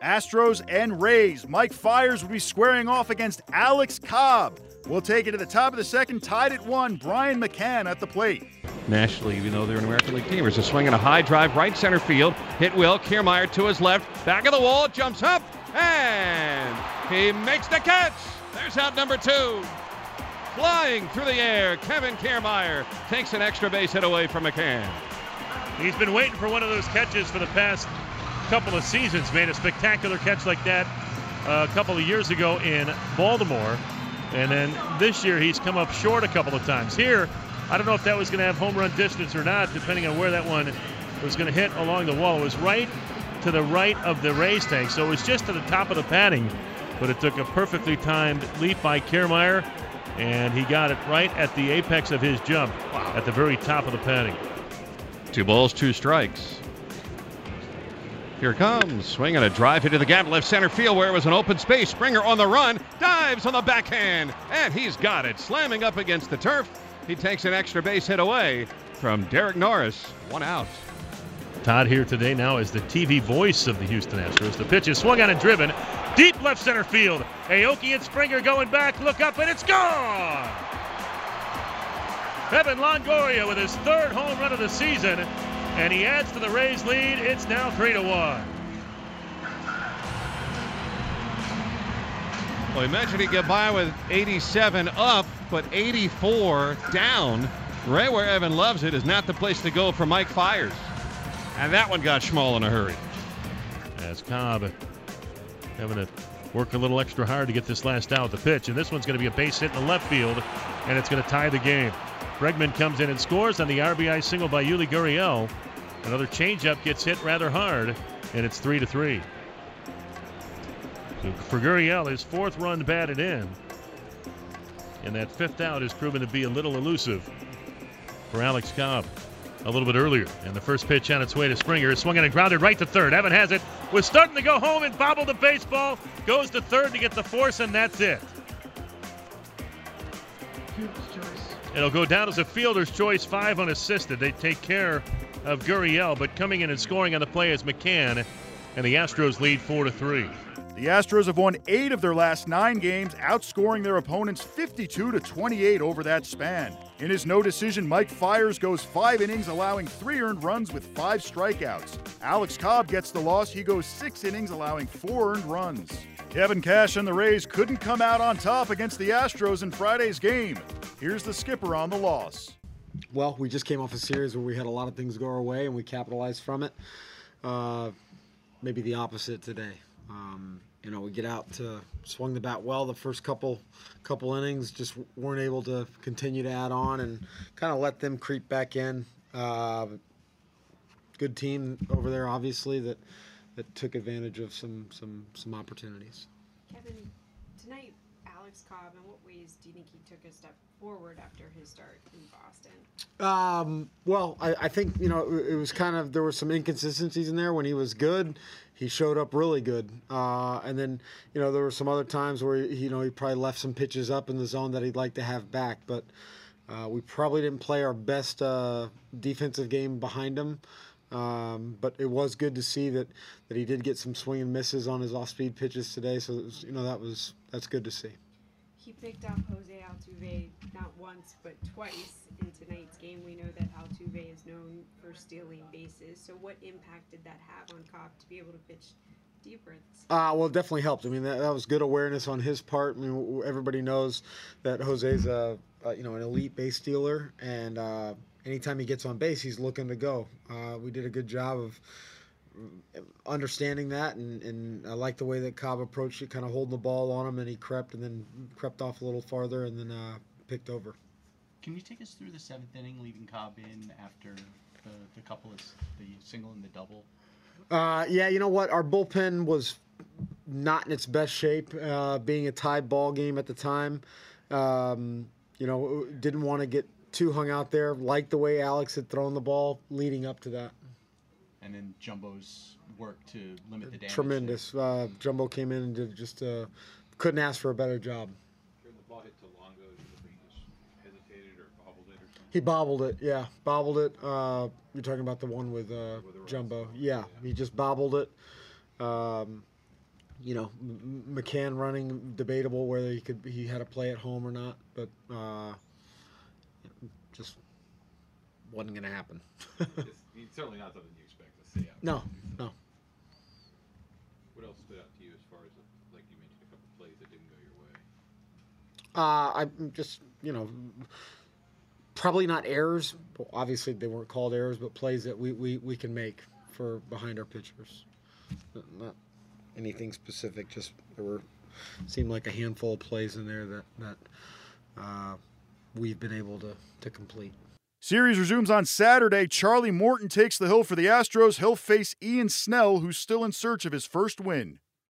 Astros and Rays. Mike Fiers will be squaring off against Alex Cobb. We'll take it to the top of the second, tied at 1. Brian McCann at the plate. Nationally, even though they're an American League team, there's a swing and a high drive right center field. Hit Will Kiermaier to his left. Back of the wall, jumps up, and he makes the catch. There's out number 2. Flying through the air, Kevin Kiermaier takes an extra base hit away from McCann. He's been waiting for one of those catches for the past couple of seasons. Made a spectacular catch like that a couple of years ago in Baltimore. And then this year he's come up short a couple of times. Here, I don't know if that was going to have home run distance or not, depending on where that one was going to hit along the wall. It was right to the right of the Rays tank, so it was just to the top of the padding. But it took a perfectly timed leap by Kiermaier, and he got it right at the apex of his jump at the very top of the padding. 2 balls, 2 strikes. Here it comes. Swing and a drive into the gap left center field where it was an open space. Springer on the run. Dives on the backhand. And he's got it. Slamming up against the turf. He takes an extra base hit away from Derek Norris. 1 out. Todd here today now as the TV voice of the Houston Astros. The pitch is swung on and driven. Deep left center field. Aoki and Springer going back. Look up and it's gone! Evan Longoria with his 3rd home run of the season. And he adds to the Rays' lead. It's now 3-1. Well, imagine he get by with 87 up, but 84 down. Right where Evan loves it is not the place to go for Mike Fiers. And that one got Schmal in a hurry. As Cobb having to work a little extra hard to get this last out. The pitch, and this one's going to be a base hit in the left field, and it's going to tie the game. Bregman comes in and scores on the RBI single by Yuli Gurriel. Another changeup gets hit rather hard, and it's 3-3. So for Gurriel, his 4th run batted in. And that 5th out has proven to be a little elusive for Alex Cobb a little bit earlier. And the first pitch on its way to Springer is swung and grounded right to third. Evan has it. Was starting to go home and bobbled the baseball. Goes to third to get the force, and that's it. It'll go down as a fielder's choice, 5 unassisted. They take care of Gurriel, but coming in and scoring on the play is McCann, and the Astros lead 4-3. The Astros have won 8 of their last 9 games, outscoring their opponents 52-28 over that span. In his no decision, Mike Fiers goes 5 innings, allowing 3 earned runs with 5 strikeouts. Alex Cobb gets the loss. He goes 6 innings, allowing 4 earned runs. Kevin Cash and the Rays couldn't come out on top against the Astros in Friday's game. Here's the skipper on the loss. Well, we just came off a series where we had a lot of things go our way, and we capitalized from it. Maybe the opposite today. We get out to swung the bat well the first couple innings, just weren't able to continue to add on and kind of let them creep back in. Good team over there, obviously, that took advantage of some opportunities. Kevin, tonight, Alex Cobb, in what ways do you think he took a step forward after his start in Boston? Well, I think, it was kind of, there were some inconsistencies in there. When he was good, he showed up really good. And then, there were some other times where, he probably left some pitches up in the zone that he'd like to have back. But we probably didn't play our best defensive game behind him. But it was good to see that he did get some swing and misses on his off-speed pitches today. So, it was, that's good to see. He picked up Jose Altuve not once but twice in tonight's game. We know that Altuve is known for stealing bases. So what impact did that have on Cobb to be able to pitch deeper? Well, it definitely helped. I mean, that was good awareness on his part. I mean, everybody knows that Jose's an elite base stealer, and anytime he gets on base, he's looking to go. We did a good job of understanding that, and I like the way that Cobb approached it, kind of holding the ball on him, and he crept off a little farther and then picked over. Can you take us through the 7th inning, leaving Cobb in after the couple of the single and the double? Yeah, you know what? Our bullpen was not in its best shape, being a tied ball game at the time. Didn't want to get too hung out there. Liked the way Alex had thrown the ball leading up to that. And then Jumbo's work to limit the damage. Tremendous. Jumbo came in and did just couldn't ask for a better job. When the ball hit to Longo, do you think he just hesitated or bobbled it or something? He bobbled it, yeah. Bobbled it. You're talking about the one with Jumbo. Yeah, he just bobbled it. McCann running debatable whether he had a play at home or not, but just wasn't going to happen. It's certainly not something you expect to see out. No. What else stood out to you as far as, like you mentioned, a couple plays that didn't go your way? I'm just, probably not errors. Well, obviously, they weren't called errors, but plays that we can make for behind our pitchers. Not anything specific. Just seemed like a handful of plays in there that we've been able to complete. Series resumes on Saturday. Charlie Morton takes the hill for the Astros. He'll face Ian Snell, who's still in search of his first win.